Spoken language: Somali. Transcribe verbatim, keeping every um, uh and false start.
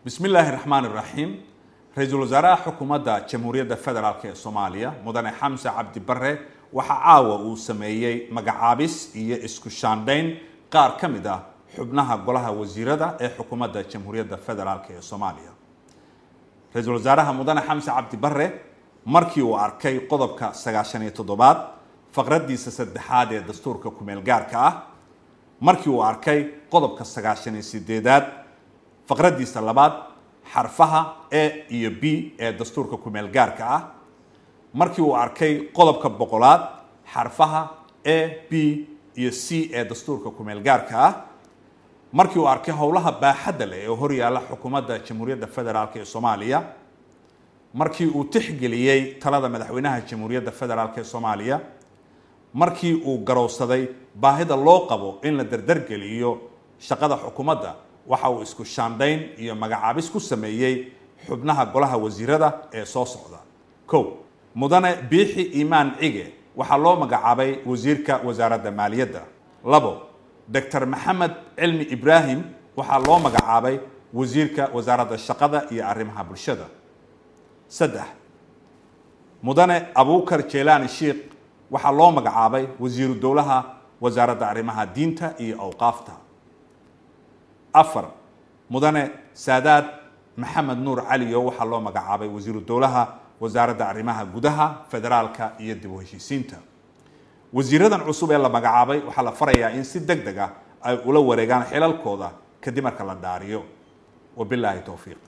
بسم الله الرحمن الرحيم. رئيس الوزراء حكومة جمهورية فدرالك الصومالية مدن حمزة عبد بره وحعاوة وسميي مقعابس إيه إسكوشاندين قار كمدة حبناها قولها وزيرة إيه حكومة جمهورية فدرالك الصومالية. رئيس الوزراء مدن حمزة عبد بره مركي وأركي قضبك سجاشنية تضباط فقرد دي سدحاد دستور كوميل جاركا مركي وأركي قضبك سجاشنية سديدات فقرد دي سلبات حرفها A iyo B ee dastuurka kumeel gaarka ah markii uu arkay qodobka boqolaad xarfaha A B iyo C ee dastuurka kumeel gaarka ah markii uu arkay howlaha baaxadda leh ee hor yaala xukuumadda Jamhuuriyadda Federaalka ee Soomaaliya markii uu tixgeliyay talada madaxweynaha Jamhuuriyadda Federaalka ee Soomaaliya markii uu garowsaday baahida loo qabo in la dardar geliyo shaqada xukuumadda waxa uu isku shaandayn iyo magacaabis ku sameeyay xubnaha golaha wasiirada ee soo socda kow mudane biixi iimaan cige waxa loo magacaabay wasiirka wasaaradda maaliyadda labo doctor maxamed cilmi ibraahim waxa loo magacaabay wasiirka wasaaradda shaqada iyo arrimaha bulshada saddex mudane abuukar jeelaani sheekh waxa loo magacaabay wasiiru dowlaha wasaaradda arrimaha diinta iyo awqaafta afar mudane saadaad maxamed nuur cali oo waxa loo magacaabay wasiiru dowlaha wasaaradda arrimaha gudaha federaalka iyo dib u heshiisiinta wasiiradan cusub ee la magacaabay waxa la farayaa in si degdeg ah ay ula wareegaan xilalkooda kadib marka la dhaariyo wabillahi tawfiiq